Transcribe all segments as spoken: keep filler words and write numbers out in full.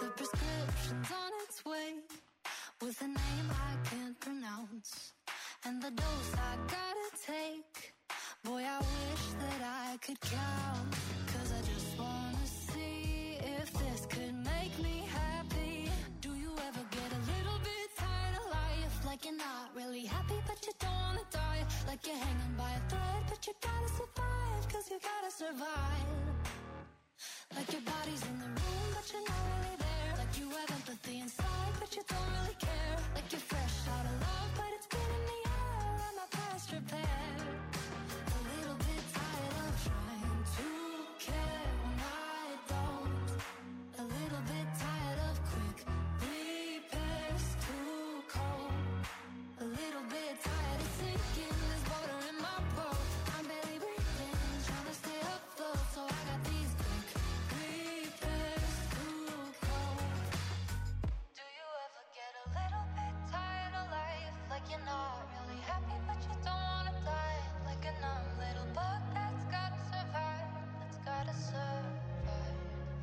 The prescription's on its way, with a name I can't pronounce, and the dose I gotta take. Boy, I wish that I could count, 'cause I just wanna see if this could make me happy. Do you ever get a little bit tired of life? Like you're not really happy, but you don't wanna die. Like you're hanging by a thread, but you gotta survive, 'cause you gotta survive. Like your body's in the room, but you're not really there. Like you have empathy inside, but you don't really care. Like you're fresh out of love, but it's been in the air and my past repair. A little bit tired of trying to care when I don't. A little bit tired of quick repairs, too cold. A little bit tired of sinking, there's water in my boat. I'm barely breathing, trying to stay afloat, so I got these quick repairs, too cold. Do you ever get a little bit tired of life? Like you're not really happy, but you don't wanna die. Like a numb little bug that's gotta survive, that's gotta survive.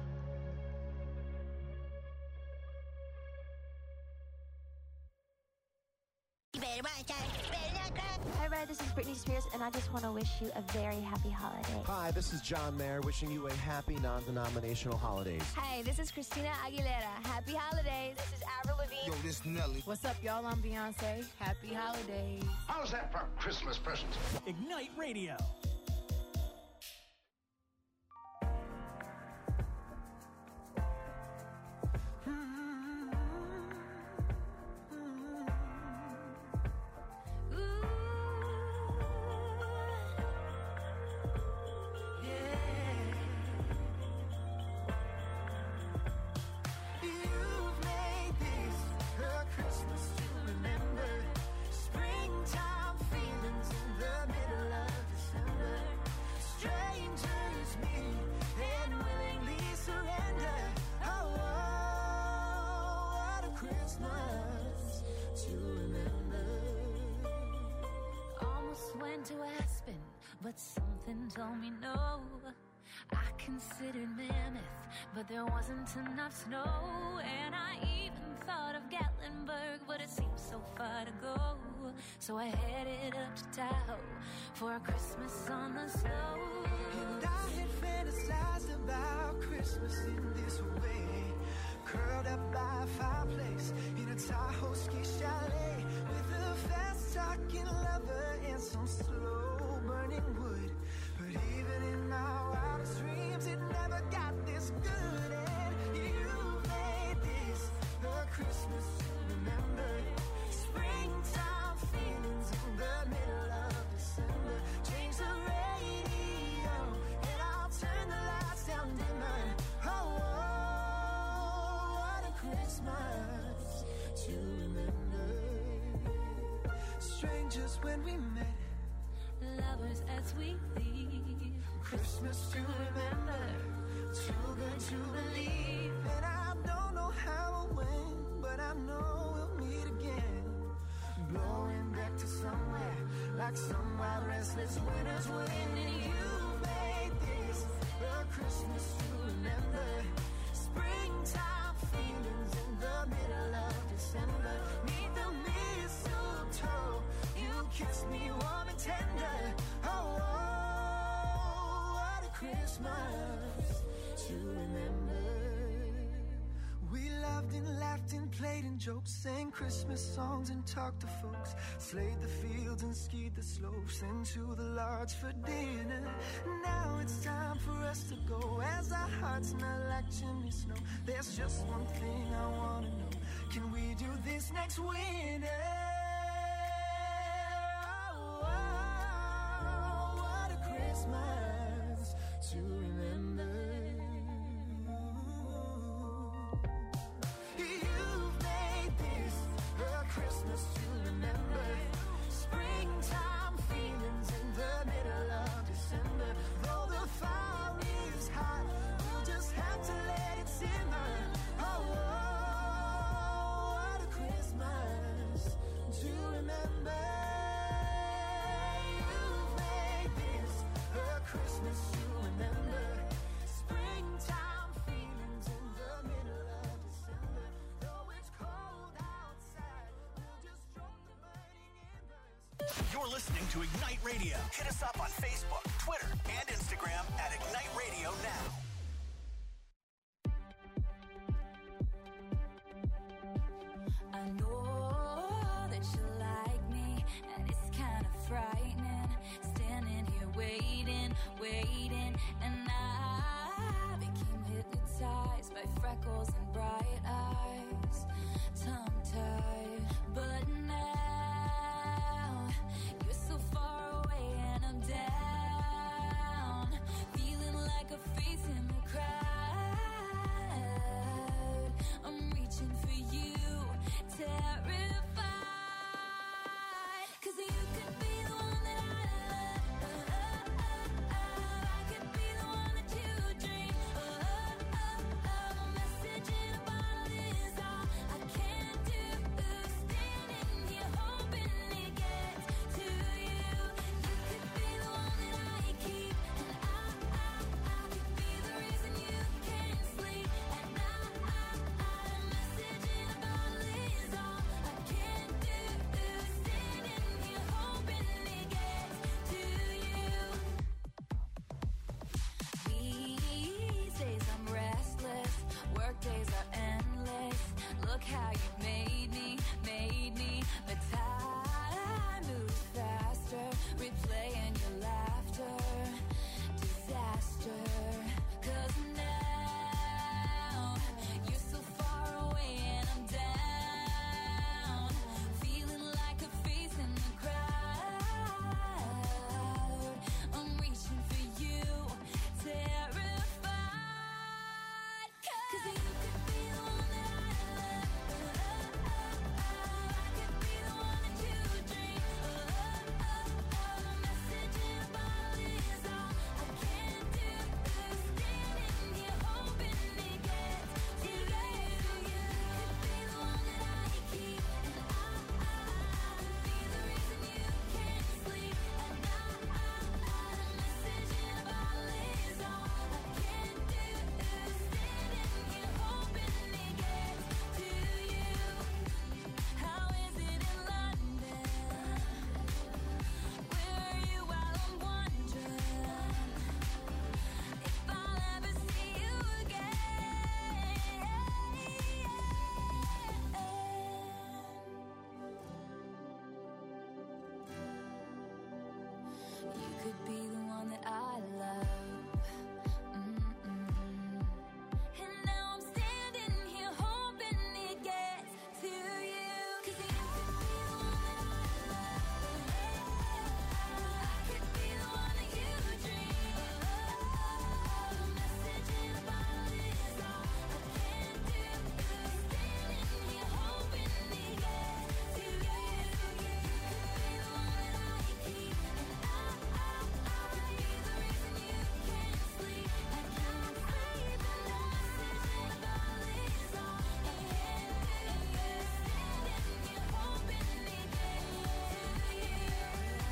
You better watch out, you better not cry. Hi, Red. This is Britney Spears, and I just want to wish you a very happy holiday. Hi, this is John Mayer wishing you a happy non-denominational holidays. Hey, this is Christina Aguilera. Happy holidays. This is Avril Lavigne. Yo, this Nelly. What's up, y'all? I'm Beyonce. Happy holidays. How's that for Christmas present? Ignite Radio. But something told me no. I considered Mammoth, but there wasn't enough snow. And I even thought of Gatlinburg, but it seemed so far to go. So I headed up to Tahoe for a Christmas on the snow. And I had fantasized about Christmas in this way, curled up by a fireplace in a Tahoe ski chalet, with a fast-talking lover and some slow burning wood. But even in my wildest dreams, it never got this good. And you made this the Christmas to remember. Springtime feelings in the middle of December. Change the radio and I'll turn the lights down dimmer. Oh, oh, what a Christmas to remember. Strangers when we met, lovers as we leave. Christmas to remember, too good to believe. And I don't know how or when, but I know we'll meet again. Blowing back to somewhere, like some wild restless winter's wind. And you made this a Christmas to remember. Springtime feelings in the middle of December. Neath the mistletoe, you kissed me warm and tender. Oh, oh, what a Christmas to remember. We loved and laughed and played and joked, sang Christmas songs and talked to folks, slayed the fields and skied the slopes into the lodge for dinner. Now it's time for us to go as our hearts melt like chimney snow. There's just one thing I wanna know, can we do this next winter? Christmas to remember. You've made this a Christmas to remember. Springtime feelings in the middle of December. Though the fire is hot, we'll just have to let it simmer. Oh, oh, what a Christmas to remember. You're listening to Ignite Radio. Hit us up on Facebook, Twitter, and Instagram at Ignite Radio Now. I know that you like me, and it's kind of frightening. Standing here waiting, waiting, and I became hypnotized by freckles and bright eyes, tongue-tied. But now you're so far away and I'm down, feeling like a face in the crowd. I'm reaching for you, terrified, 'cause you could be the one that I love. I could be the one that you dream. A message in a bottle is all I can do. Standing here hoping it gets to you. You could be the one that I keep, and I, I, I could be the reason you can't sleep at night. A message in a bottle is all I can do. Standing here hoping it gets to you. These days I'm restless, work days are endless. Look how you made me, made me. But time moves faster, replaying your laughter. Disaster, 'cause now you're so far away and I'm down, feeling like a face in the crowd. I'm reaching for you, terrified, 'cause you could be the one that I love. I could be the one that you dream. A message in a bottle is all I can do. Standing here hoping it gets to you. You could be the one that I keep, and I, I could be the reason you can't sleep at night. A message in a bottle is all I can do. Standing here hoping it gets to you. How is it in London? Where are you while I'm wondering if I'll ever see you again? You could be the one that I love. Mm-mm. And now I'm standing here hoping it gets to you. 'Cause you could be the one that I love. I could be the one that you dream. A message in a bottle is all I can do. Standing here hoping it gets to you. You could be the one that I keep, and I, I, I could be the reason you can't sleep at night. A message in a bottle is all I can do. Standing here hoping it gets to you. You could be the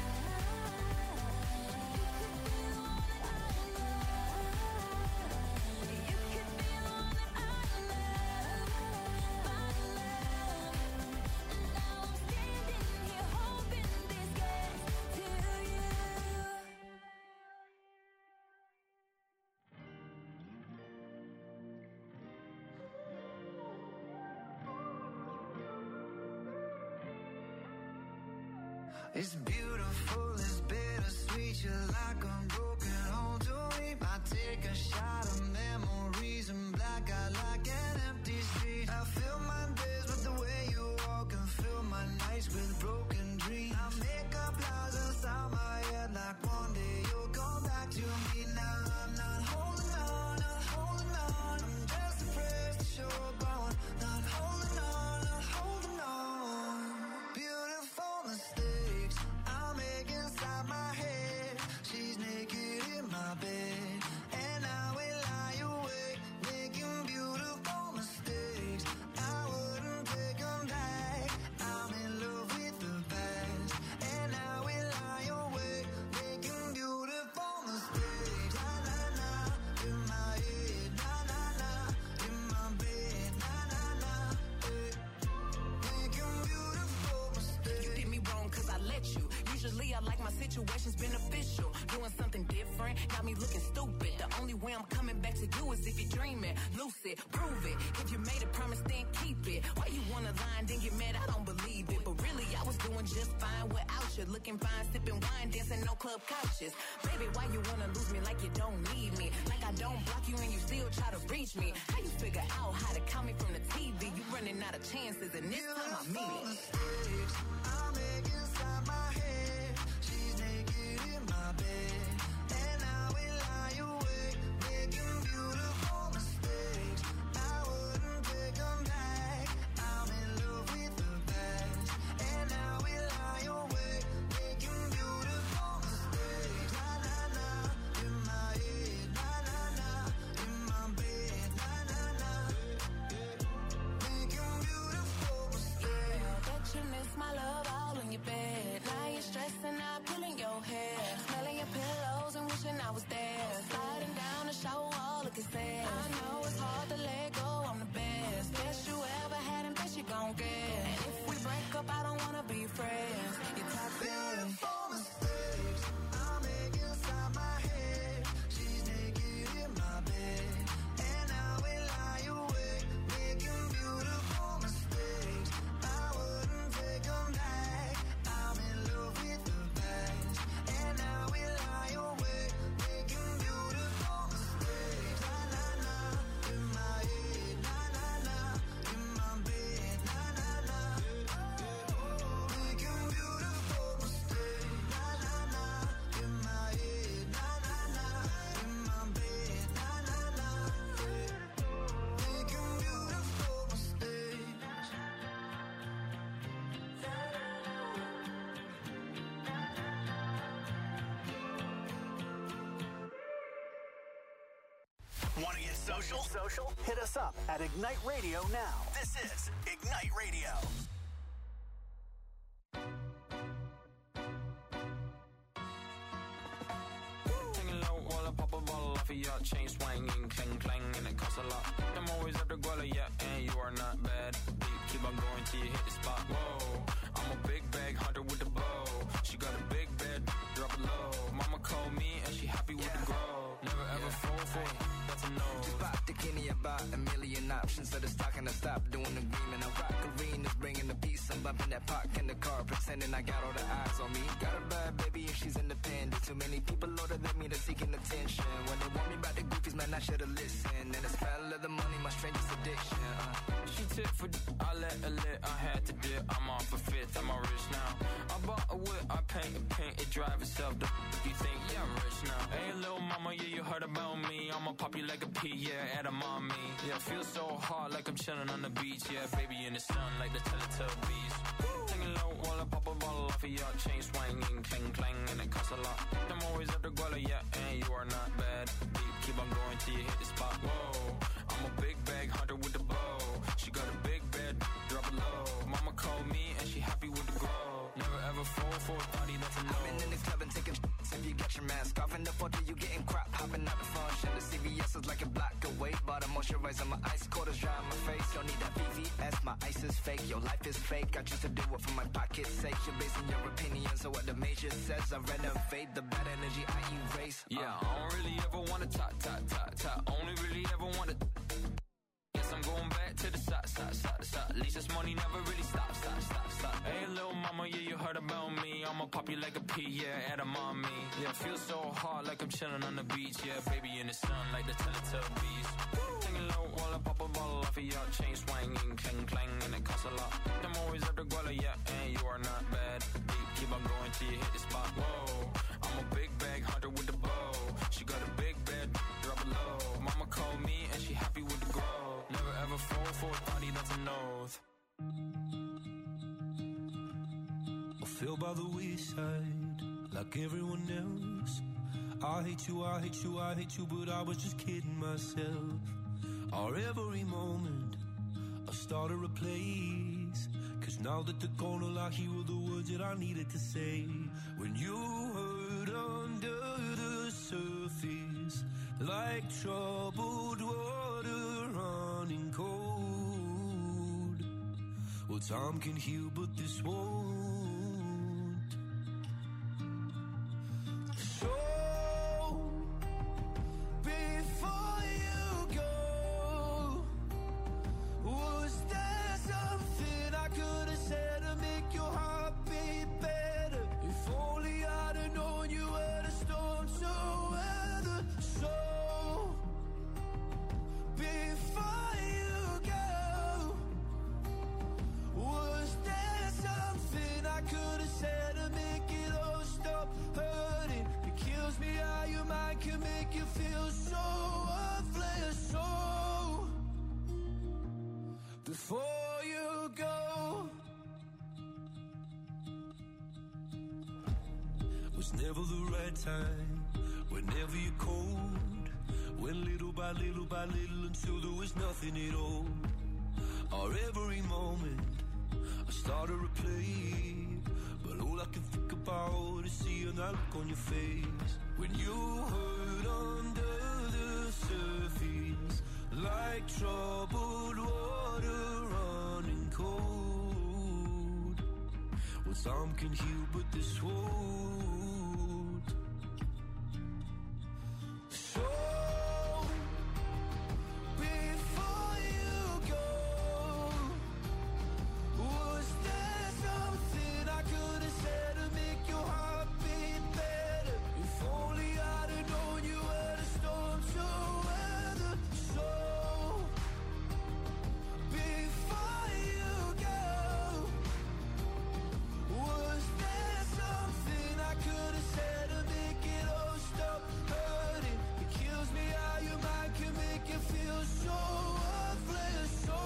one that I love. You could be the one that I love, my love. And now I'm standing here hoping this gets to you. It's beautiful, it's bittersweet. You're like a broken home to me. I take a shot of memories and black out like an empty street. I fill my days with the way you walk and fill my nights with broken dreams. I make up lies inside my head like one day you'll come back to me. Now I'm not holding on, not holding on. I'm just afraid to show up on. Not holding on, not holding on. Beautiful mistakes I make inside my head. She's naked in my bed. situation's beneficial. Doing something different, got me looking stupid. The only way I'm coming back to you is if you're dreaming. Lucid, prove it. If you made a promise, then keep it. Why you wanna lie and then get mad? I don't believe it. But really, I was doing just fine without you. Looking fine, sipping wine, dancing no club couches. Baby, why you wanna lose me like you don't need me? Like I don't block you and you still try to reach me. How you figure out how to count me from the T V? You running out of chances and this time I mean it. I make inside my head. She's naked in my bed, and I will lie awake, making beautiful mistakes. I wouldn't take them back. I'm in love with the best, and I will lie awake, making beautiful mistakes. Na na na, in my head, na na na, in my bed, na na na, making beautiful mistakes. Bet you miss my love all in your bed. Now you're stressing out, pulling your hair, smelling your pillows and wishing I was there. Sliding down the shower wall, looking sad. I know it's hard to let go, I'm the best. Best you ever had and best you gon' get. And if we break up, I don't wanna be friends. You're toxic. Beautiful mistakes I make inside my head. She's naked in my bed, and I will lie awake, making beautiful mistakes. I wouldn't take them back. I'm in love with the best, and I will lie awake, making beautiful mistakes. Na na na, in my head, na na na, in my bed, na na na, making beautiful mistakes. Na na na, in my head, na na na, in my bed, na na na, making beautiful mistakes. Want to get social? Social? Hit us up at Ignite Radio now. This is Ignite Radio. Taking low while I pop a bottle off of your chain swinging, clang clang, and it costs a lot. I'm always after Guala, yeah, and you are not bad. Deep, keep on going till you hit the spot. Whoa, I'm a big bag hunter with the bow. She got a big bed, drop it low. Mama called me and she happy with the grow. Never ever fall for it, that's a no. Just bought the Kenny about a million options. So the stock and I stop doing the agreement. I rock arenas, bringing the peace. I'm bumping that park in the car, pretending I got all the eyes on me. Got a bad baby and she's independent. Too many people older than me, they're seeking attention. When they want me about the goofies, man, I should've listened. And the smell of the money, my strangest addiction. Uh. She tip for d- I let her lit, I had to dip. I'm off a fifth, I'm all rich now. I bought a whip, I paint and paint, it drive itself. The f- you think, yeah, I'm rich now. Hey, little mama, yeah, you heard about me. I'ma pop you like a pea, yeah, at a mommy. Yeah, feel so hard like I'm chilling on the beach. Yeah, baby in the sun like the Teletubbies. Taking low while I pop a bottle off of your chain swinging, clang clang, and it costs a lot. I'm always after Guala, yeah, and you are not bad. Deep, keep on going till you hit the spot. Whoa, I'm a big bag hunter with the bow. She got a big bed, drop it low. Mama called me and she happy with the grow. Never ever fall for a thotty, that's a no. I've been in the club and taking shots. If you get your mask off in the photo, you getting crap. Hopping out the phone, shit, the C V S is like a block away. Bought a moisturizer, my ice cold is dry on my face. Don't need that V V S, my ice is fake. Your life is fake, I choose to do it for my pocket's sake. You're basing your opinions on what the major says. I renovate the bad energy I erase. Yeah, I don't really ever wanna talk, talk, talk, talk. Only really ever wanna. Guess I'm going back to the side, side, side, side. At least this money never really stops, stop, stop, stop. Hey, little mama, yeah, you heard about me. I'ma pop you like a pea, yeah, at a mommy. Yeah, feel so hard like I'm chilling on the beach. Yeah, baby in the sun like the Teletubbies. Taking low while I pop a bottle off of your chain swinging, clang clang, and it costs a lot. I'm always after Guala, yeah, and you are not bad. Deep, keep on going till you hit the spot. Whoa, I'm a big bag hunter with the bow. She got a big bed, drop it low. Mama called me and she happy with the grow. Never ever fall for a thotty, that's an oath. I feel by the wayside, like everyone else. I hate you, I hate you, I hate you, but I was just kidding myself. Our every moment, I started a place. Cause now that they're gone, all I hear were the words that I needed to say. When you hurt under the surface, like troubled water running cold. Well, time can heal, but this won't. before you go. Was never the right time, whenever you're cold. Went little by little by little until there was nothing at all. Or every moment I started to play, but all I can think about is seeing that look on your face. When you hurt under the surface, like troubled water running cold. Well, some can heal, but this won't. So before you go, was there something I could have said to make your heart beat better? If only I'd have known you were the storm to weather. So before you go, was there something I could have said to make it all stop hurting? It kills me how your mind can make you feel so worthless. So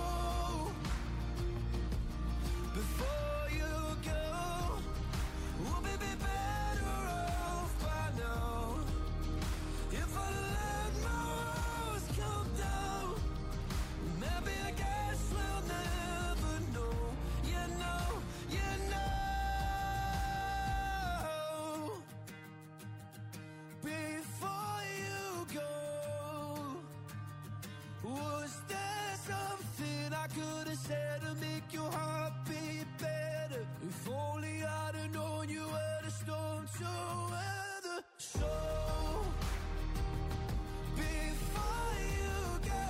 before you go, we'll be better off by now. If I let my walls come down, maybe I guess we'll never know. You know, you know. Before you go, was there something I could have said to make your heart beat better? If only I'd have known you were the storm to weather. So before you go,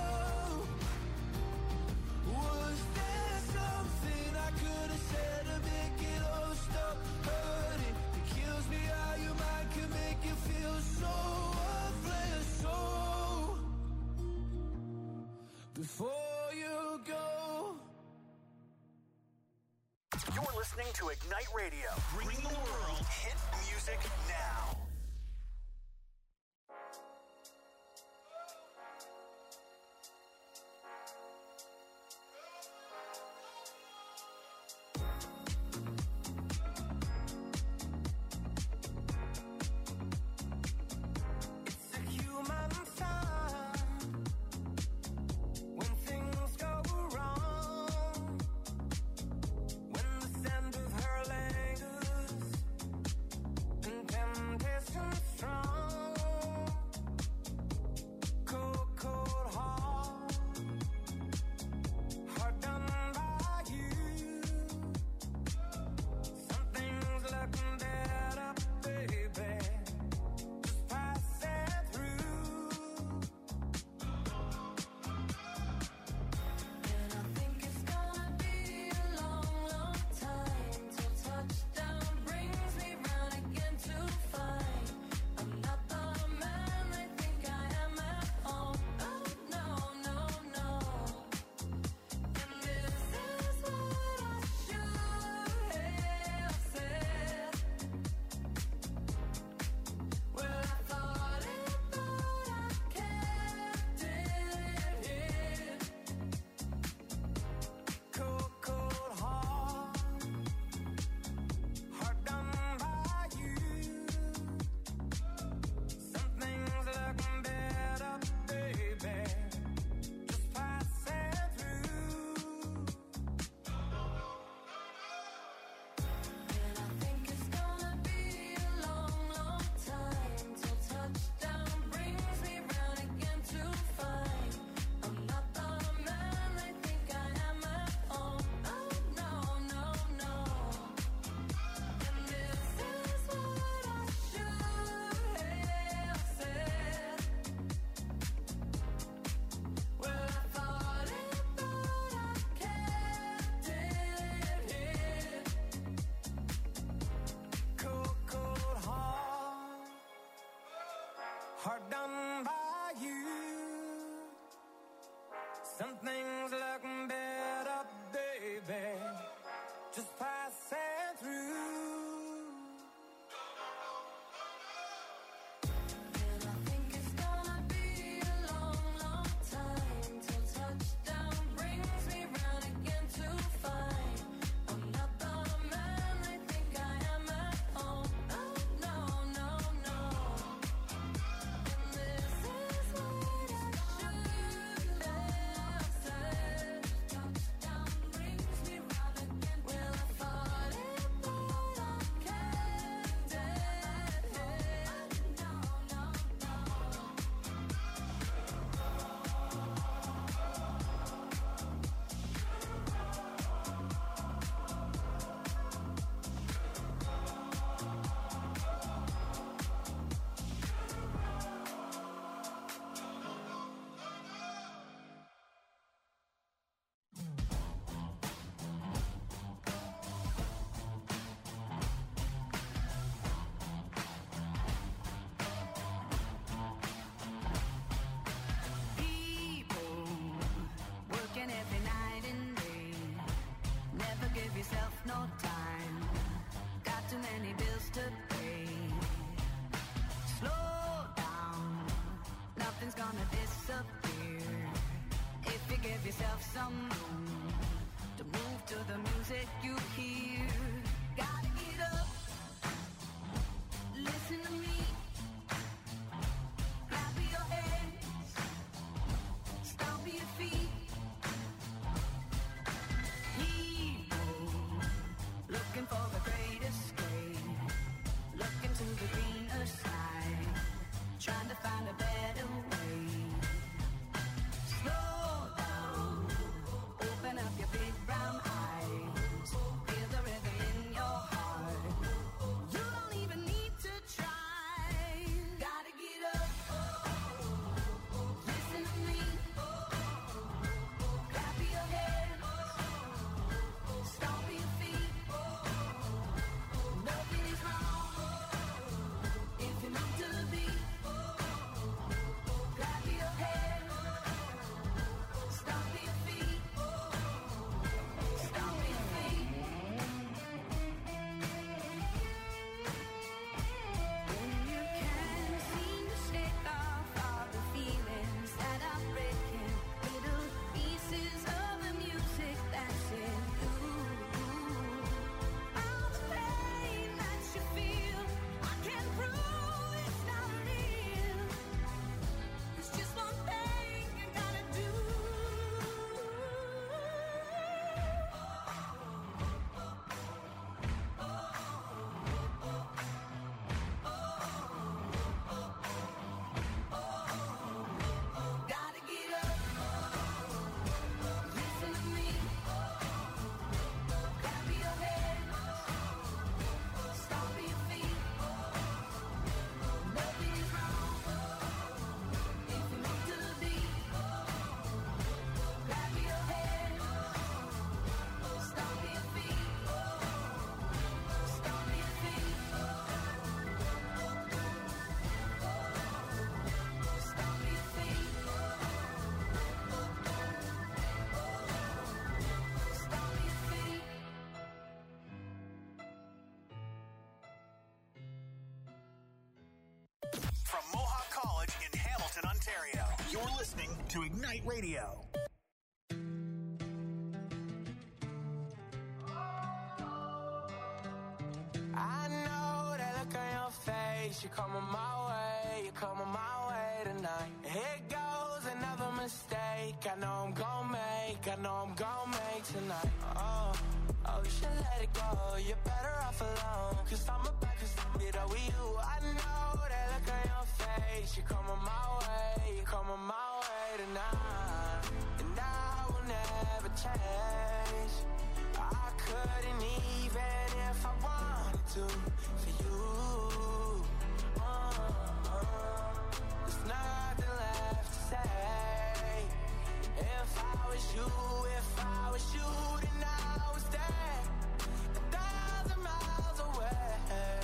was there something I could have said to make it all stop hurting? It kills me how your mind can make you feel so worthless. So before you go. You're listening to Ignite Radio. Bring the world hit music now. It's a human sign when things go wrong, when the scent of her lingers and temptation strong. Cold, cold heart, hard done by you. Something's looking better, baby. Just pass it through. And I think it's gonna be a long, long time till touchdown brings me round again to find I'm not the man they think I am at home. Oh no, no, no. And this is what I should have said. Well, I thought it, but I kept it hid. Cold, cold heart, hard done by you. Something's looking better, baby. Just pass it through. And I think it's gonna be a long, long time till touchdown brings me round again to find I'm not the man they think I am at home. Oh no, no, no. And this is what I should have said. Well, I thought it, but I kept it hid. Cold, cold heart, hard done by you. Something's looking better, baby. Just pass it through. And I think it's gonna be a long, long time till touchdown brings me round again. some room to move to the music you hear. Gotta get up, listen to me. Clap your hands, stomp your feet. Hero, looking for the great escape, looking to the greener side, trying to find a better way. Slow down, open up your big brown eyes, feel the rhythm in your heart. You don't even need to try. Gotta get up, listen to me. Clap your hands, stomp your feet. Nothing is wrong if you move to the beat. Clap your hands, stomp your feet. Stomp your feet. When you can't seem to shake off all the feelings that are breaking, little pieces of the music that's in you. All the pain that you feel, I can't prove it's not real. There's just one thing you gotta do. Gotta get up, listen to me. Clap your hands, stomp your feet. Nothing is wrong if you move to the beat. Clap your hands, stomp your feet. Stomp your feet. Stomp your feet. Stomp your feet. From Mohawk College in Hamilton, Ontario, you're listening to Ignite Radio. I know that look on your face. You're coming my way, you're coming my way tonight. Here goes another mistake. I know I'm gon' make, I know I'm gon' make tonight. Oh, oh, you should let it go. You're better off alone. Cause I'm about to see it all with you. I know that look on your face. You're coming my way, you're coming my way tonight. And I will never change. I couldn't even if I wanted to for you. Uh, uh, there's nothing left to say. If I was you, if I was you, then I was there, a thousand miles away.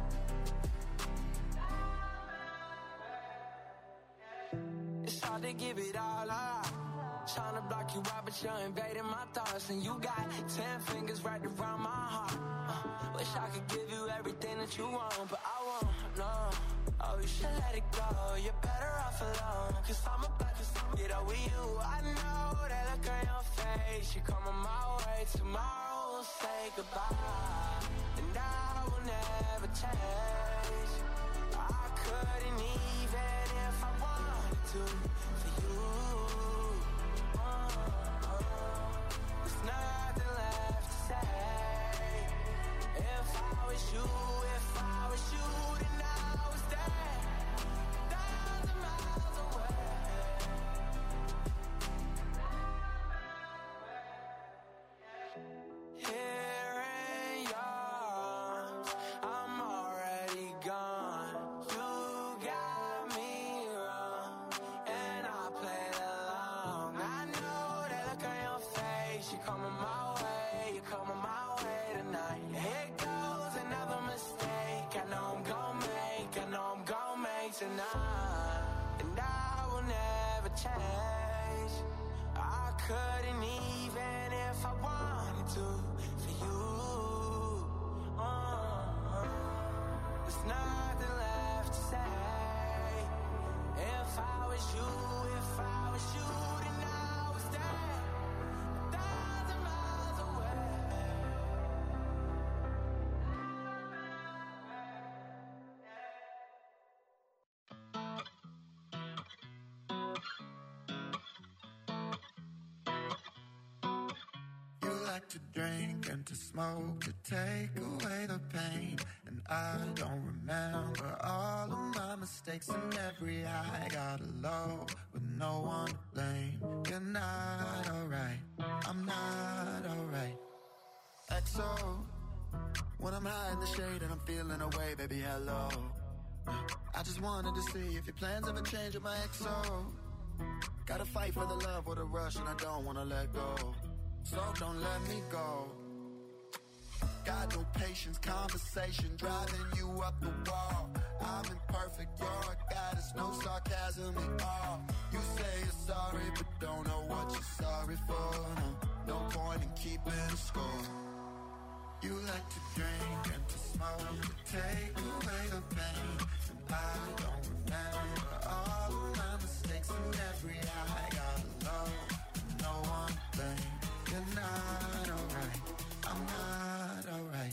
It's hard to give it all up. Trying to block you out, but you're invading my thoughts. And you got ten fingers right around my heart. uh, Wish I could give you everything that you want, but I won't, no. Oh, you should let it go. You're better off alone. Cause I'm about to see it all with you. I know that look on your face. You're coming my way. Tomorrow we'll say goodbye. And I will never change. I couldn't even if I wanted to for you. There's nothing left to say. If I was you, if I was you, then I was there, a thousand miles away. Here in your arms, I'm already gone. You got me wrong, and I played along. I know that look on your face. You're coming my way, you're coming my way tonight. Here goes another mistake. I know I'm gon' make, I know I'm gon' make tonight. And I will never change. I couldn't even if I wanted to for you. Uh, uh, there's nothing left to say. If I was you, if I was you, then I was there, to drink and to smoke to take away the pain. And I don't remember all of my mistakes, and every high got a low with no one to blame. You're not alright, I'm not alright. X O, when I'm high in the shade and I'm feeling away, baby, hello. I just wanted to see if your plans ever change with my X O. Gotta fight for the love or the rush, and I don't wanna let go. So don't let me go. Got no patience, conversation driving you up the wall. I'm imperfect, you're a goddess, no sarcasm at all. You say you're sorry, but don't know what you're sorry for. No, no point in keeping score. You like to drink and to smoke to take away the pain. And I don't remember all of my mistakes, and every high got low, no one to blame. You're not alright, I'm not alright.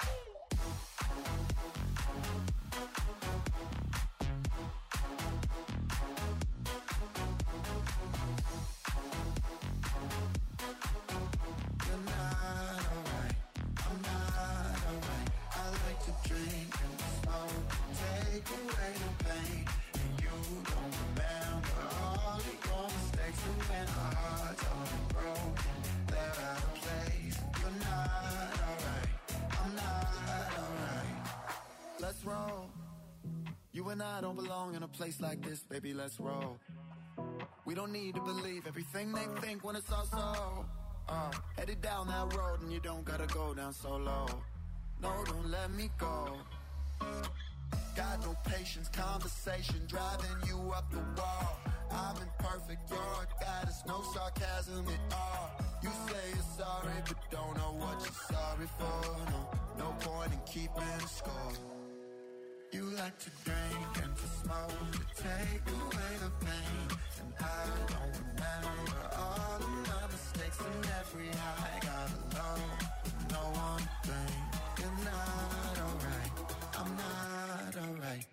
You're not alright, I'm not alright. I like to drink and smoke, take away the pain. And you don't remember all of your mistakes, and when our hearts are broken, they're out of place. You're not alright, I'm not alright. Let's roll. You and I don't belong in a place like this, baby, let's roll. We don't need to believe everything they think when it's all so. Uh, headed down that road and you don't gotta go down so low. No, don't let me go. Got no patience, conversation driving you up the wall. I'm imperfect, you're a goddess, no sarcasm at all. You say you're sorry, but don't know what you're sorry for. No, no point in keeping score. You like to drink and to smoke to take away the pain. And I don't remember all of my mistakes, and every high got a low with no one to blame. You're not alright, I'm not alright.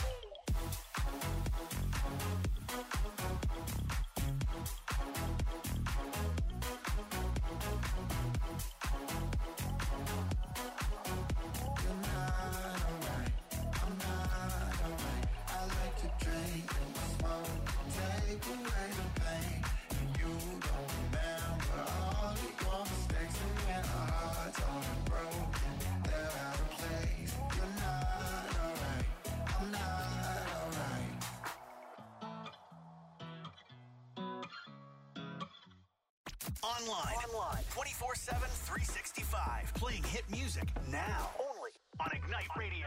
Online. Online. twenty-four seven, three sixty-five. Playing hit music now. Only on Ignite Radio.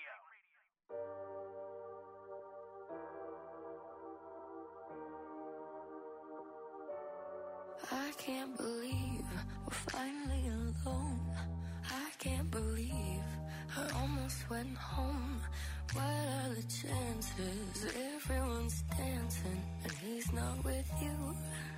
I can't believe we're finally alone. I can't believe I almost went home. What are the chances? Everyone's dancing and he's not with you.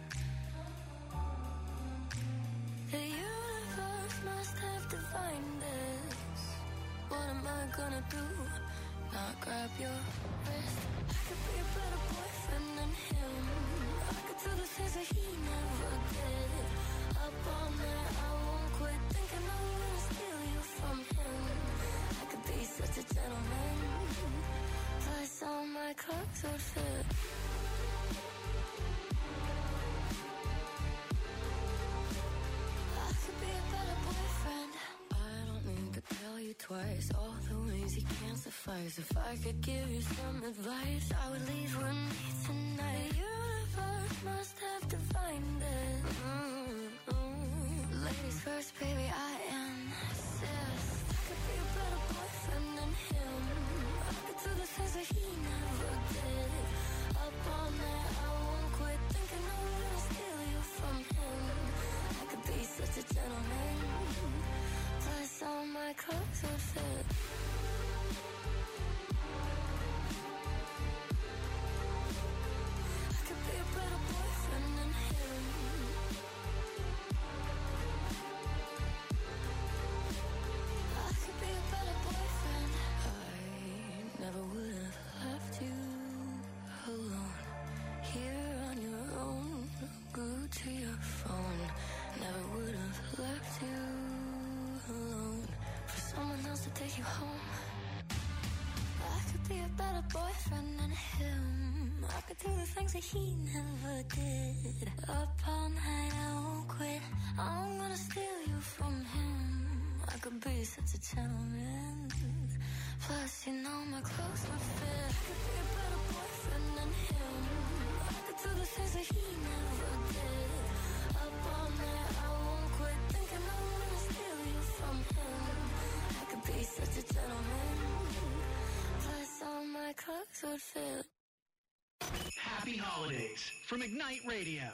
The universe must have divined this. What am I gonna do? Not grab your wrist. I could be a better boyfriend than him. I could do the things that he never did. Up all night, I won't quit thinking I'm gonna steal you from him. I could be such a gentleman. Plus all my clothes would fit. Tell you twice all the ways you can't suffice. If I could give you some advice, I would leave with me tonight. The universe must have divined it. Mm-hmm. Ladies first, baby, I insist. I could be a better boyfriend than him. I could do the things that he never did. Up all night, I won't quit thinking I'm gonna steal you from him. I could be such a gentleman. Plus all my clothes would fit. I could do the things that he never did. Up all night, I won't quit. I'm gonna steal you from him. I could be such a gentleman. Plus, you know my clothes would fit. I could be a better boyfriend than him. I could do the things that he never did. Up all night, I won't quit. Thinking I'm gonna steal you from him. I could be such a gentleman. Plus, all my clothes would fit. Happy holidays from Ignite Radio.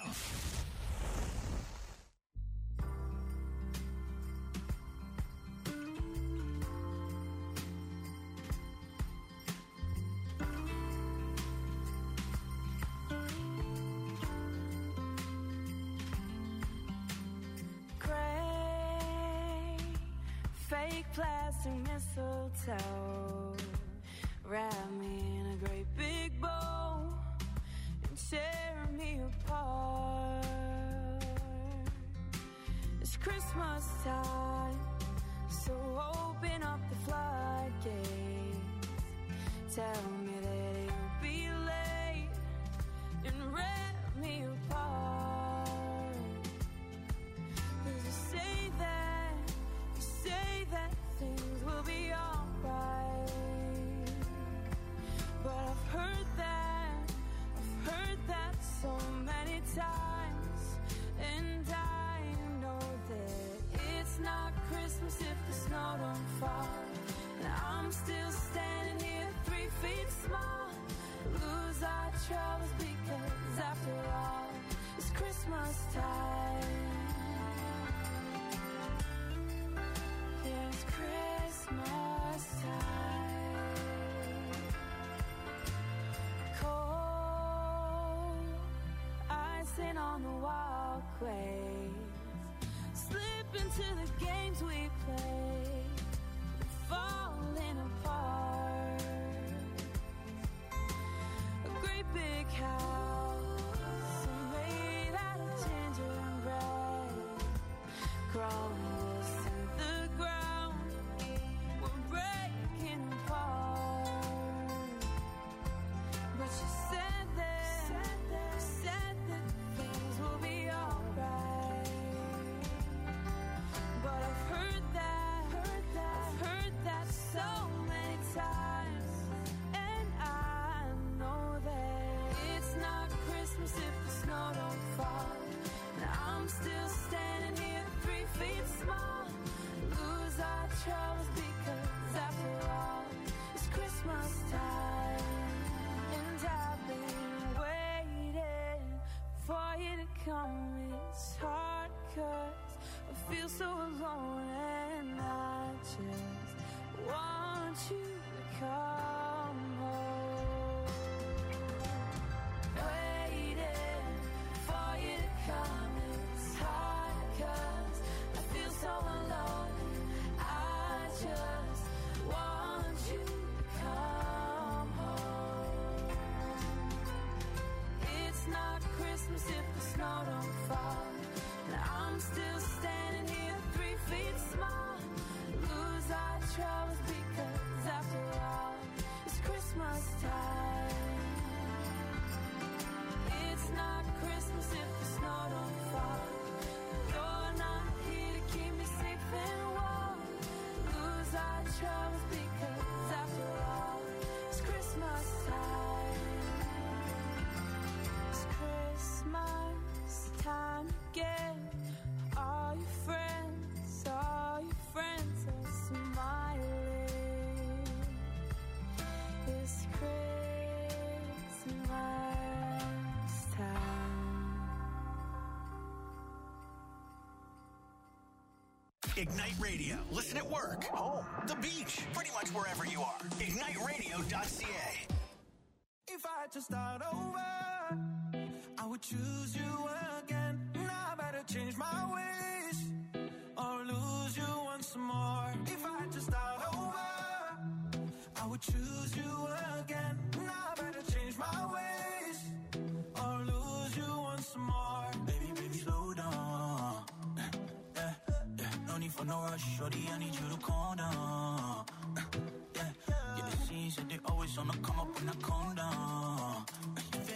Fake plastic mistletoe, wrap me in a great big bow and tear me apart. It's Christmas time, so open up the floodgates. Tell me that you'll be late and rip me apart. 'Cause you say that, you say that things will be alright, but I've heard that, I've heard that so many times, and I know that it's not Christmas if the snow don't fall, and I'm still standing here three feet small. Lose our troubles because after all, it's Christmas time. It's Christmas time. Cold icing on the walkways, slip into the games we play, falling apart. A great big house made out of gingerbread, crawling to the ground, we're breaking apart. But you said that, you said that things will be alright. But I've heard that, heard that, I've heard that so many times, and I know that it's not Christmas if the snow don't fall, and I'm still standing here three feet small. Lose our troubles because after all, it's Christmas time. And I've been waiting for you to come. It's hard 'cause I feel so alone, and I just want you to come home. Waiting for you to come. It's hard 'cause I feel so alone. I just want you to come home. It's not Christmas if the snow don't fall, and I'm still standing here three feet small. Lose our troubles because after all, it's Christmas time. It's not Christmas if the snow don't fall. You're not here to keep me safe and warm. Lose our troubles because after all, it's Christmas time. It's Christmas time again. All your friends, all your friends are smiling. It's Christmas time. Ignite Radio. Listen at work, home, the beach, pretty much wherever you are. ignite radio dot c a. If I had to start over, I would choose you again. Now I better change my ways or lose you once more. If I had to start over, I would choose you again. Now I better change my ways or lose you once more. Baby, baby, slow down. Yeah, yeah. No need for no rush, shorty, I need you to calm down. Yeah, yeah, the scenes that they always on the come up when I calm down. You feel me?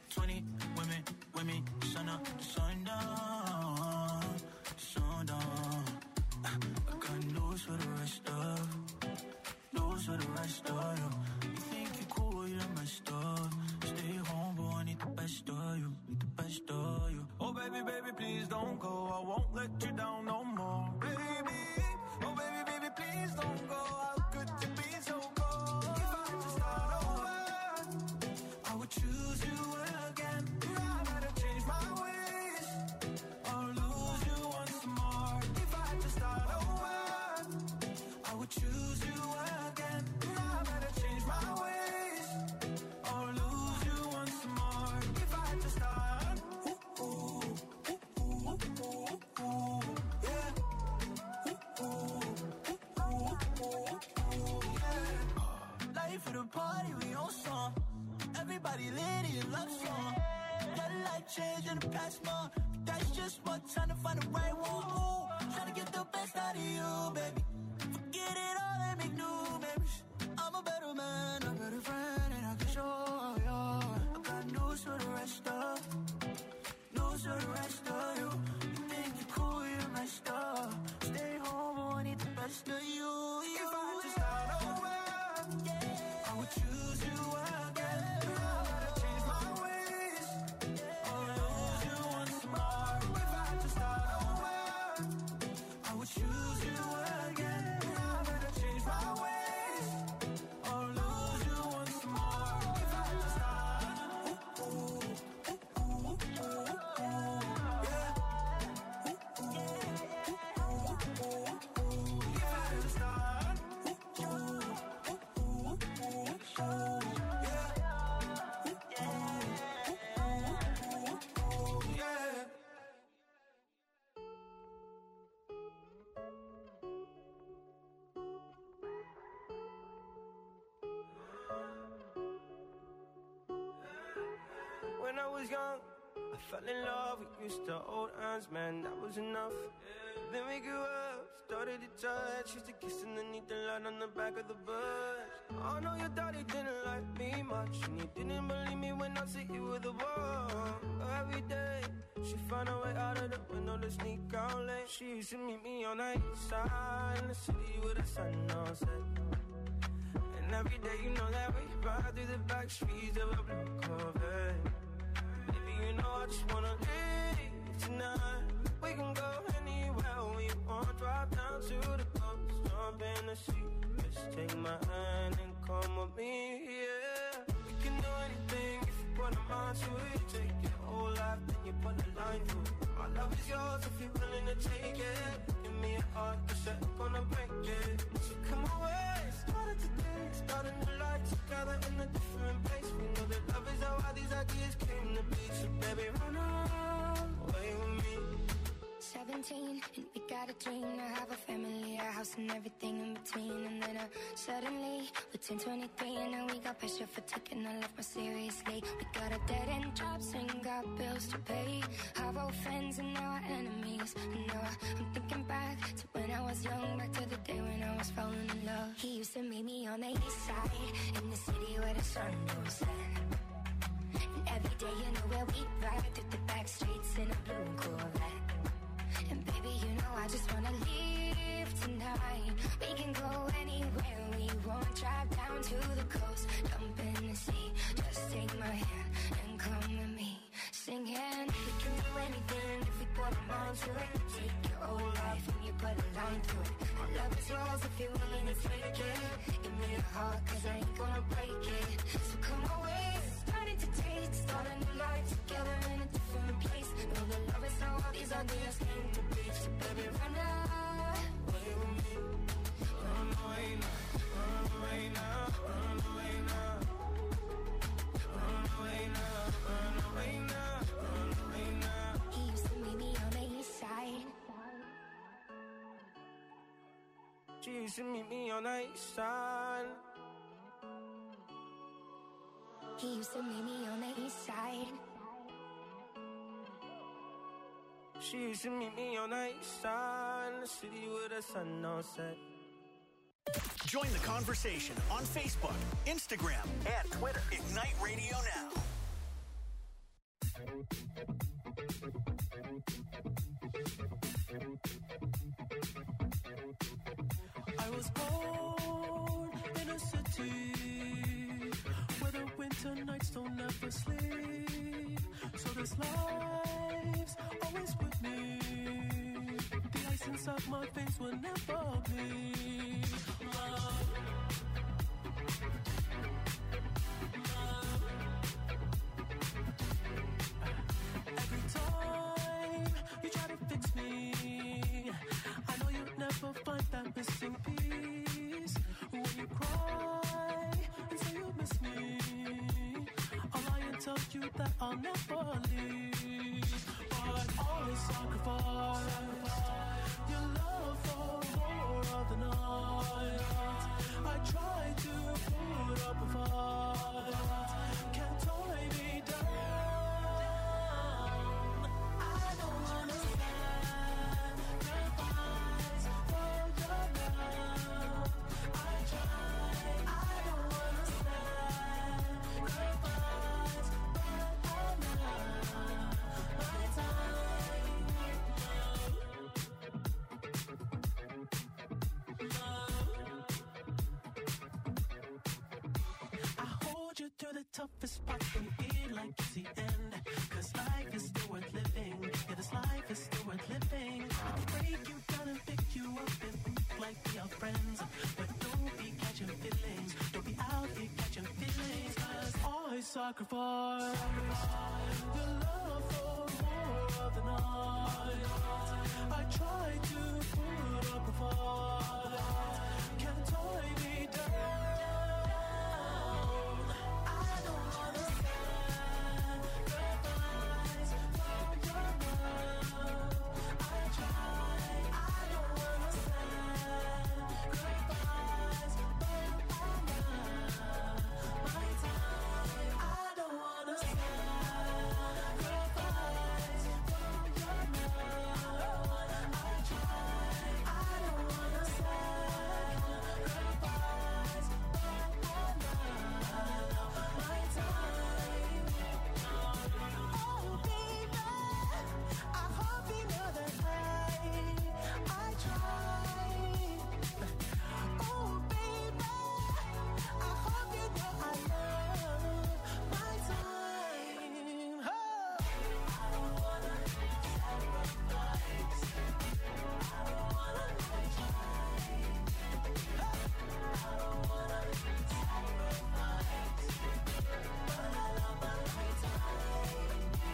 twenty women with me, sun up, sun down, sun down. I got news for the rest of, news for the rest of you. You think you're cool, you're messed up. Stay home, but I need the best of you, need the best of you. Oh baby, baby, please don't go. I won't let you down no more, baby. Oh baby, baby, please don't go. How could you be so cold? If I just start over, I would choose you again. I gotta change my ways or lose you once more. If I just start over, I would choose you again. I gotta change my ways or lose you once more. If I just start, ooh, ooh, ooh, ooh, ooh, ooh, yeah. Ooh, ooh, ooh, ooh, ooh, yeah. Life for the party, we on song. Everybody lit in love song. Got a life change in the past month. That's just one time to find the right one. Trying to get the best out of you, baby. Forget it all and make new memories. I'm a better man, a better friend, and I can show you. I got news for the rest of, news for the rest of you. You think you're cool, you're messed up. Stay home, but I need the best of you. If I just start over, I would choose you again. I gotta change my ways or lose you once more. If I just start over, I would choose you again. I gotta change my ways or lose you once more. If I just start, ooh, ooh, ooh, ooh, ooh, yeah. Ooh, ooh, ooh, ooh, ooh, if I just start, ooh, ooh, ooh, ooh, ooh, yeah. Yeah. When I was young, I fell in love. We used to hold hands, man, that was enough. Then we grew up, started to touch. Used to kiss underneath the light on the back of the bus. I know your daddy didn't like me much, and he didn't believe me when I said you were the one. Every day, she found a way out of the window to sneak out late. She used to meet me on the east side in the city with the sun on set. And every day, you know that we ride through the back streets of a blue Corvette. Baby, you know I just wanna leave tonight. We can go anywhere we want. Drive down to the coast, jump in the sea. Just take my hand and come with me, yeah. We can do anything if you put a mind to it. Take your whole life, then you put a line through it. My love is yours if you're willing to take it. Give me a heart, cause I'm gonna break it. So come away, started today, starting the life together in a different place. We know that love is how all these ideas came to be. So baby, run away with me. seventeen, and we got a dream to have a family, a house and everything in between. And then uh, suddenly, we're ten twenty-three, and now we got pressure for taking our life more seriously. We got a dead end jobs and got bills to pay. Our old friends and now our enemies. And now I'm thinking back to when I was young, back to the day when I was falling in love. He used to meet me on the east side, in the city where the sun don't set. And every day, you know where we ride through the back streets in a blue Corvette. And baby, you know I just wanna leave tonight. We can go anywhere we want. Drive down to the coast, jump in the sea. Just take my hand and come with me. Singing, we can do anything if we put a mind to it. Take your whole life and you put a line through it. My love is yours if you're willing to take it. Give me a heart, cause I ain't gonna break it. So come away, starting to taste, start a new life together in a different place. Know that love is how all these ideas came to be. So baby, run away with me. Run away now, run away now, run away now. Run away now, run away now, run away now. He used to meet me on the east side. She used to meet me on the east side. He used to meet me on the east side. She used to meet me on the east side, in the city with the sun on set. Join the conversation on Facebook, Instagram, and Twitter. Ignite Radio Now. I was born in a city where the winter nights don't ever sleep. So this life's always with me. The ice inside my veins will never bleed. Love. Love. Every time you try to fix me, I know you'll never find that missing piece. When you cry and say you miss me, I'll lie and tell you that I'll never leave. But always sacrifice your love for more of the night. I try to put up a fight, can't tie me down. I don't wanna sacrifice for your love. I try, I don't wanna sacrifice, but I'm not my time. I hold you through the toughest part when you feel like it's the end. Cause life is still worth living. Yeah, this life is still worth living. I can break you down and pick you up and think like we are friends. But don't be catching feelings. Don't be out here catching feelings. Cause I sacrifice your love for more of the night. I try to put up a fight, can't tie me down. I don't wanna sacrifice for your love. I try, I don't wanna sacrifice, but I'm not my time. I don't wanna sacrifice for your love. I try, I don't wanna sacrifice, but I'm not my time. Oh baby, I hope you know that I, I try. Oh baby, I hope you know I love my time. Oh. I don't wanna sacrifice. I don't wanna try. I don't wanna sacrifice, but I love my time.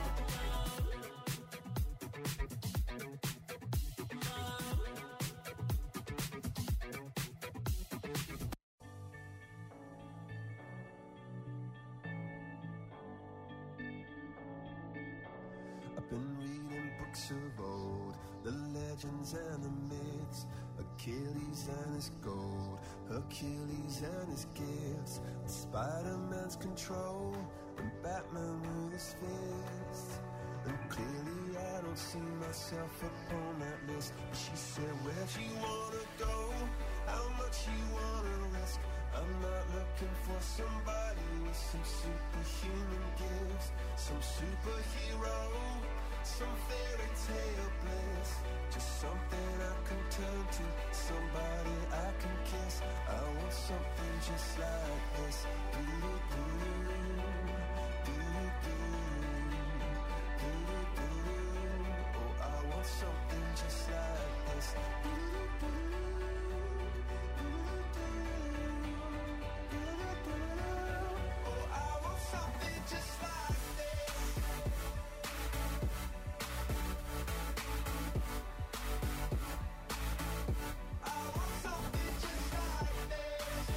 I've been reading books of old, the legends and the myths, Achilles and his gold, Hercules and his gifts, Spider-Man's control, and Batman with his fists. And clearly I don't see myself upon that list. But she said, where'd you wanna go? How much you wanna risk? I'm not looking for somebody with some superhuman gifts, some superhero, some fairy tale bliss. Just something I can turn to, somebody I can kiss. I want something just like this. Do-do-do, do-do-do, do-do-do. Oh, I want something just like this. Do-do-do, do-do-do, do-do-do. Oh, I want something just like this. I want something just like this.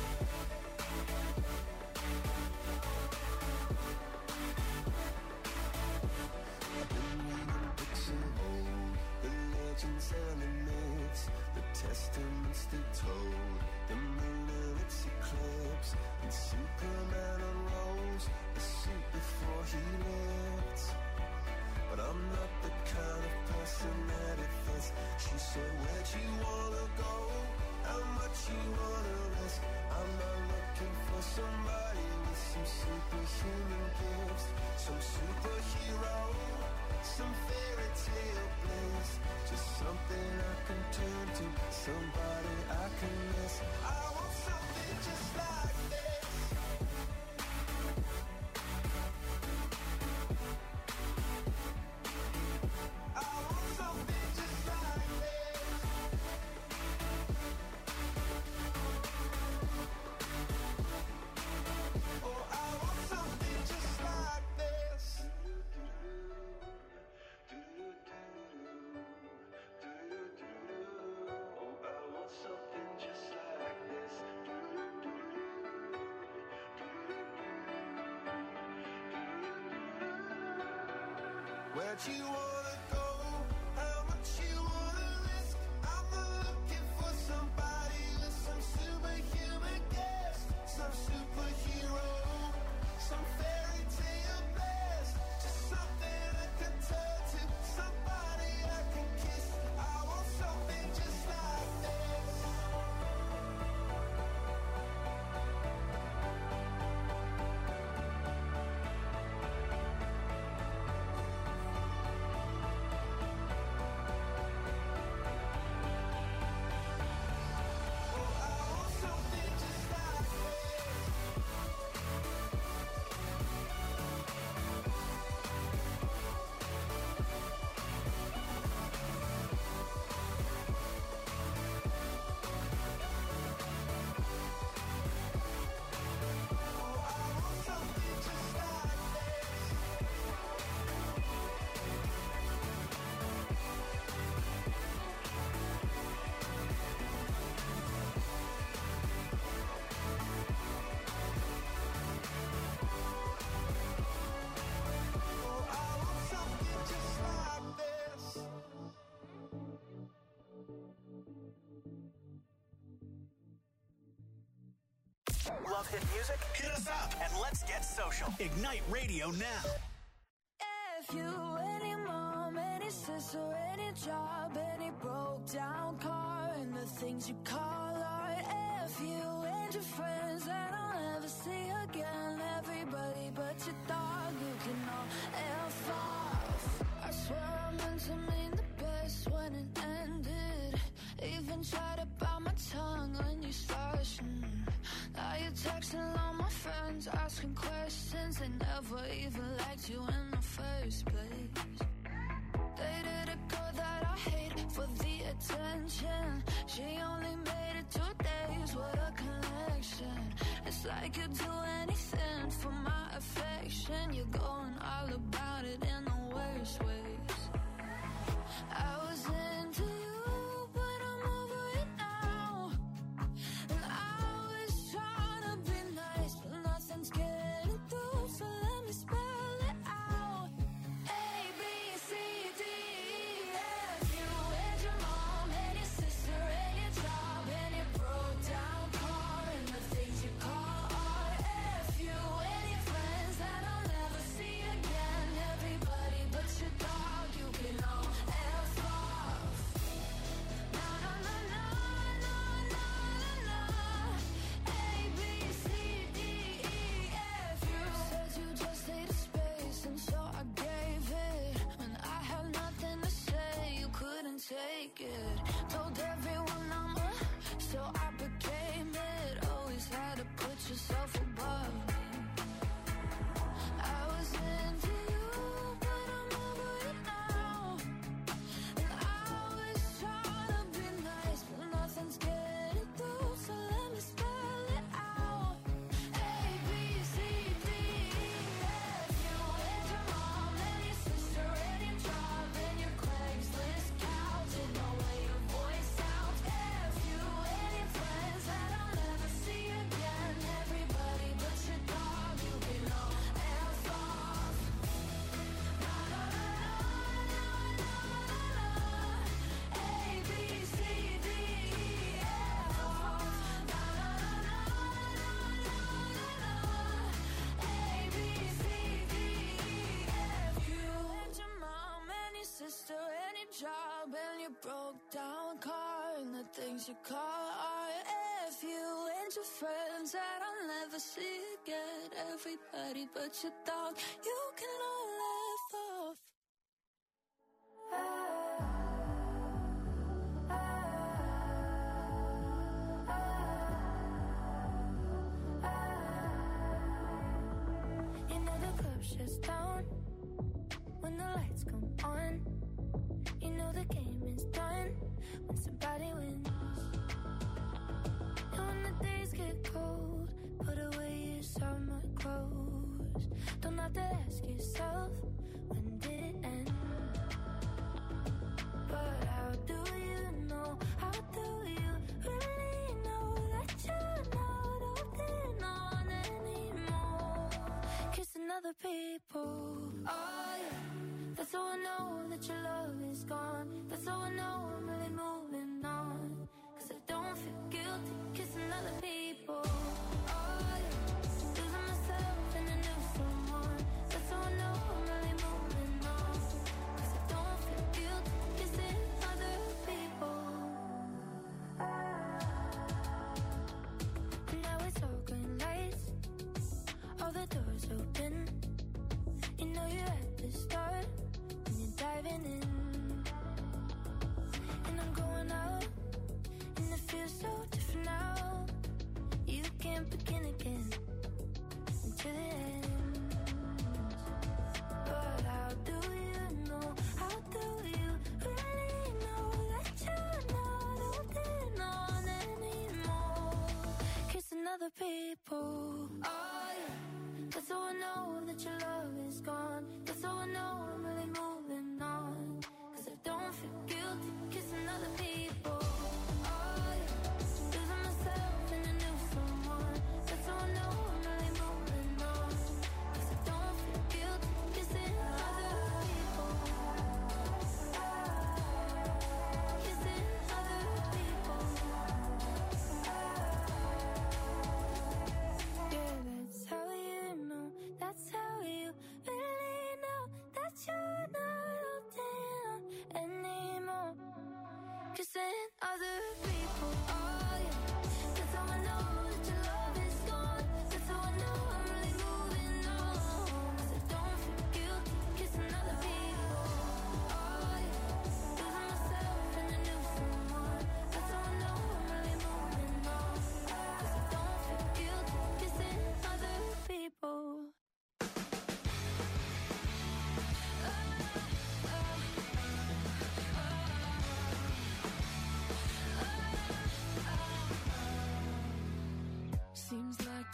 I've been reading books of old, the legends and the myths, the testaments they told, the moon and its eclipse, and Superman unrolls the suit before he lived. But I'm not the kind of person that it fits. She said, where'd you wanna go? How much you wanna risk? I'm not looking for somebody with some superhuman gifts, some superhero, Where'd you wanna go? How much you wanna risk? I'm not looking for somebody with some superhuman gifts, some superhero, some fairy tale bliss, just something I can turn to, somebody I can kiss. I want something just like this. Love hit music? Hit us up and let's get social. Ignite Radio now. If you, any mom, any sister, any job, any broke down car, and the things you call art. If you and your friends that I'll never see again, everybody but your dog, you can all F off. I swear I meant to mean the best when it ended. Even tried to bite my tongue when you started. Mm. Now you're texting all my friends, asking questions. They never even liked you in the first place. Dated a girl that I hate for the attention. She only made it two days, what a connection. It's like you'd do anything for my affection. You're going all about it in the worst ways. I was into you, but I'm over it now. And I was trying to be nice, but nothing's getting through, so let me spell it out. A, B, C, D, E, F. You and your mom and your sister and your job and your broke down car and the things you call art. F. You and your friends that I'll never see again. Everybody but your dog, you can all F off. No, no, no, no, no, no, no, no. A, B, C, D, E, F. You said you just needed space, and so I gave it. When I had nothing to say, you couldn't take it. Told everyone I'm a, so I became it. Always had to put yourself above me. I was into you, but I'm over it now. And I was trying to be nice, but nothing's getting through, so let me spell it out. A, B, C, D, E, F. You and your mom and your sister and your job and your Craigslist couch and the way your voice sounds. F. You and your friends that I'll never see again. Everybody but your dog, you can all F off. No, no, no, no, no, no, no. A, B, C, D, E, F off. No, no, no, no, no, no, no. A, B, C, D, E, F. You and your mom and your sister and your job and your broke down car and the things you call art. F. You and your friends that I'll never see again. Everybody but your dog, you can all F off. You know the club shuts down when the lights come on. You know the game is done when somebody wins. And when the days get cold, put away your summer clothes. Don't have to ask yourself, when did it end? But how do you know, how do you really know that you're not holding on anymore? Kissing other people, oh yeah, that's the one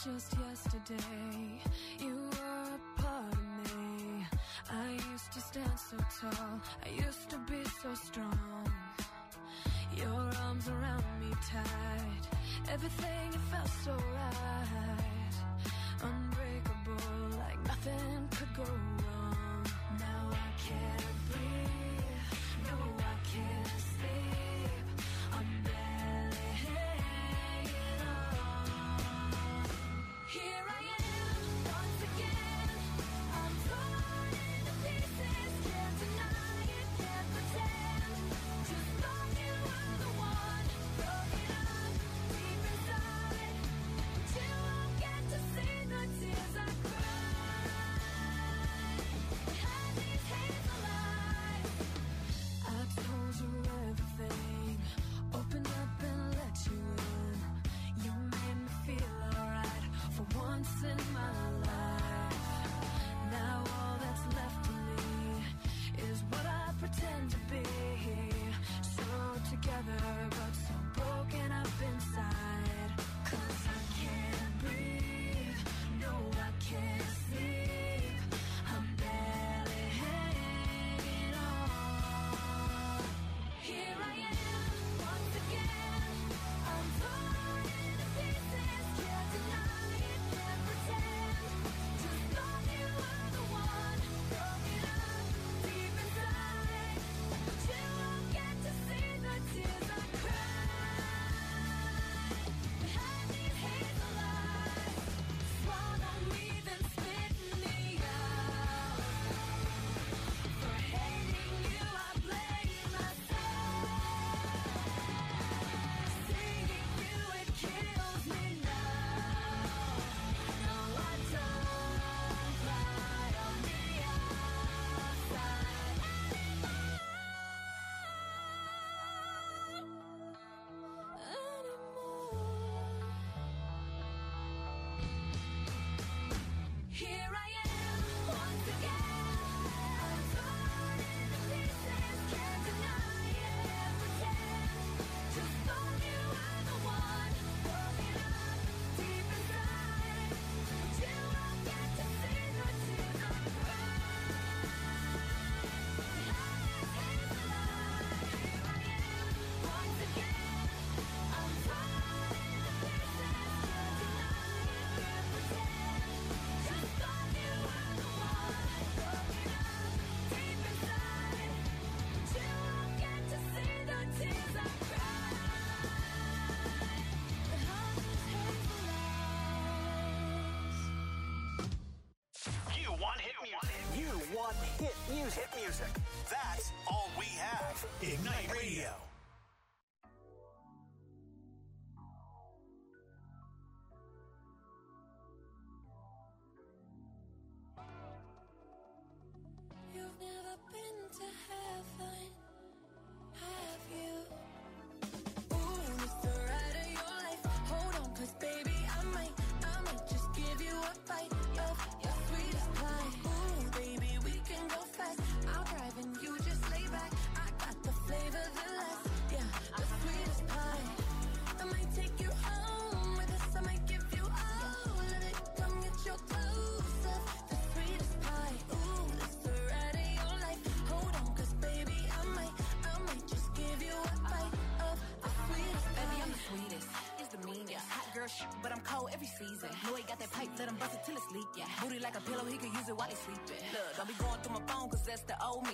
just yesterday. You were a part of me. I used to stand so tall. I used to be so strong. Your arms around me tight. Everything, it felt so right. Unbreakable, like nothing could go wrong. Now I can't breathe. No, I can't sleep. I'm barely hanging on. Here I am, once again. I'm torn into pieces. Can't deny it, can't pretend. Just thought you were the one. Broken up deep inside. But you won't get to see the tears I cried. Behind these hazel eyes, I told you everything. Opened up and let you in. You made me feel alright for once in my life. Now all that's left of me is what I pretend to be. So together but so broken up inside. 'Cause I can't breathe. No, I can't sleep. I'm barely hanging on. Here I am, once again. I'm torn into pieces. Can't deny it, can't pretend. Just thought you were the one. Broken up deep inside. But you won't get to see the tears I cried. Behind these hazel eyes, swallow me then spit me out. For hating you, I blame myself. Seeing you, it kills me now. No, I don't cry on the outside anymore. Here I am, once again. I'm torn into pieces. Can't deny it, can't pretend. Just thought you were the one. Broken up deep inside. But you won't get to see the tears I cried. Behind these hazel eyes, here I am, once again. I'm torn into pieces. Can't deny it, can't pretend. Just thought you were the one. Broken up deep inside. But you won't get to see the tears I cried. Behind these hazel eyes. You want hit music. You want hit music. Hit music. That's all we have. Ignite Radio. You've never been to heaven, have you? Ooh, it's the ride of your life. Hold on, 'cause baby, I might, I might just give you a bite of your sweetest pie. Ooh, baby, we can go fast. I'll drive and you just lay back. I got the flavor, the last, yeah, the sweetest pie. I might take you home with us. I might give you all of it. Come get your clothes up, the sweetest pie. Ooh, it's the ride of your life. Hold on, 'cause baby, I might, I might just give you a bite of the sweetest pie. Baby, I'm the sweetest. It's the meanest. Hot girl shit, but I'm cold every season. Know he got that pipe, let him bust it till it's leak. Yeah. Booty like a pillow, he could use it while he sleeping. Look, don't be going through my phone, 'cause that's the old me.